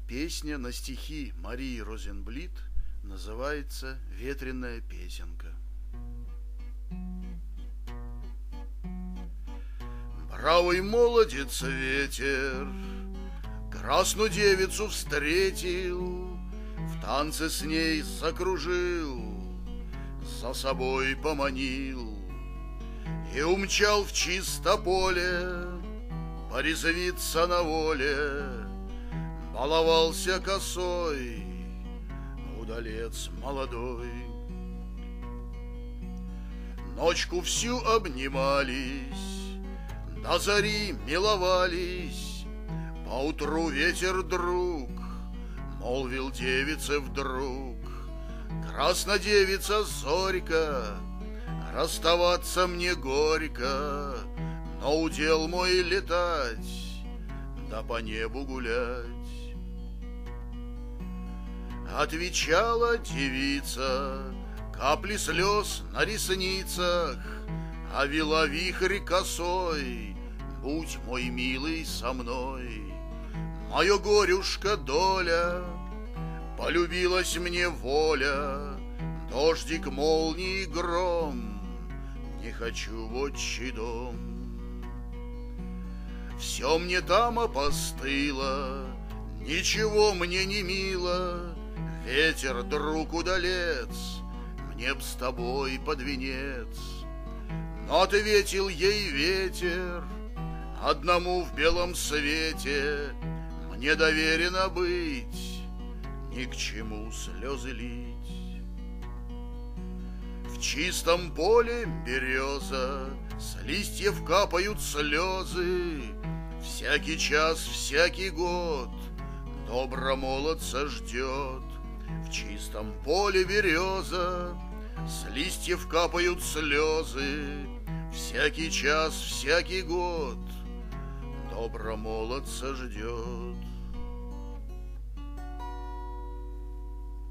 Песня на стихи Марии Розенблит называется «Ветреная песенка». Бравый молодец ветер красную девицу встретил, в танце с ней закружил, за собой поманил и умчал в чисто поле порезвиться на воле. Баловался косой удалец молодой. Ночку всю обнимались, до зари миловались. Поутру ветер друг молвил девице вдруг: краснодевица Зорька, расставаться мне горько, но удел мой летать, да по небу гулять. Отвечала девица, капли слез на ресницах, а вела вихрь косой: будь, мой милый, со мной. Мое горюшка доля, полюбилась мне воля, дождик, молнии, гром, не хочу в отчий дом. Все мне там опостыло, ничего мне не мило. Ветер, друг удалец, мне б с тобой под венец. Но ответил ей ветер: одному в белом свете мне доверено быть, ни к чему слезы лить. В чистом поле береза, с листьев капают слезы. Всякий час, всякий год добромолодца ждет. В чистом поле береза, с листьев капают слезы. Всякий час, всякий год добромолодца ждет.